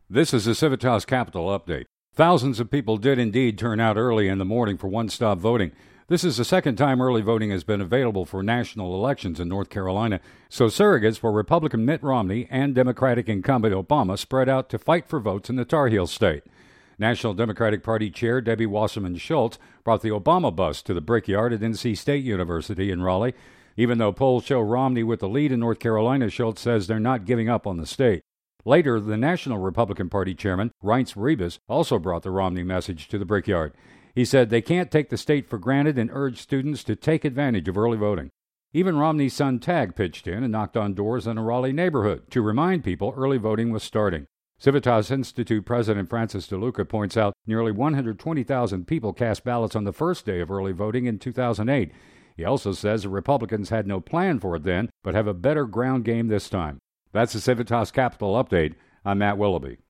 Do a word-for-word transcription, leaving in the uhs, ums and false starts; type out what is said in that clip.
This is a Civitas Capital update. Thousands of people did indeed turn out early in the morning for one-stop voting. This is the second time early voting has been available for national elections in North Carolina, so surrogates for Republican Mitt Romney and Democratic incumbent Obama spread out to fight for votes in the Tar Heel state. National Democratic Party Chair Debbie Wasserman Schultz brought the Obama bus to the Brickyard at N C State University in Raleigh. Even though polls show Romney with the lead in North Carolina, Schultz says they're not giving up on the state. Later, the National Republican Party chairman, Reince Priebus, also brought the Romney message to the Brickyard. He said they can't take the state for granted and urged students to take advantage of early voting. Even Romney's son Tag pitched in and knocked on doors in a Raleigh neighborhood to remind people early voting was starting. Civitas Institute President Francis DeLuca points out nearly one hundred twenty thousand people cast ballots on the first day of early voting in two thousand eight. He also says the Republicans had no plan for it then, but have a better ground game this time. That's the Civitas Capital Update. I'm Matt Willoughby.